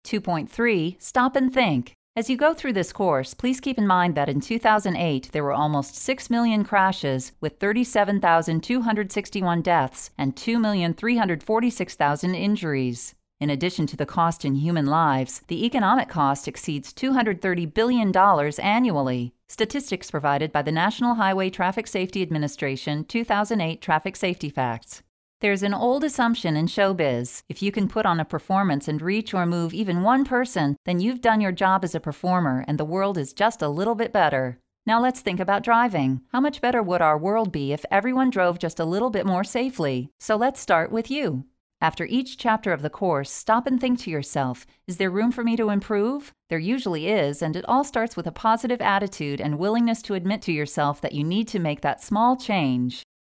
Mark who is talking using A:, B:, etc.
A: 2.3 Stop and Think. As you go through this course, please keep in mind that in 2008 there were almost 6 million crashes with 37,261 deaths and 2,346,000 injuries. In addition to the cost in human lives, the economic cost exceeds $230 billion annually. Statistics provided by the National Highway Traffic Safety Administration 2008 Traffic Safety Facts. There's an old assumption in showbiz. If you can put on a performance and reach or move even one person, then you've done your job as a performer and the world is just a little bit better. Now let's think about driving. How much better would our world be if everyone drove just a little bit more safely? So let's start with you. After each chapter of the course, stop and think to yourself, is there room for me to improve? There usually is, and it all starts with a positive attitude and willingness to admit to yourself that you need to make that small change.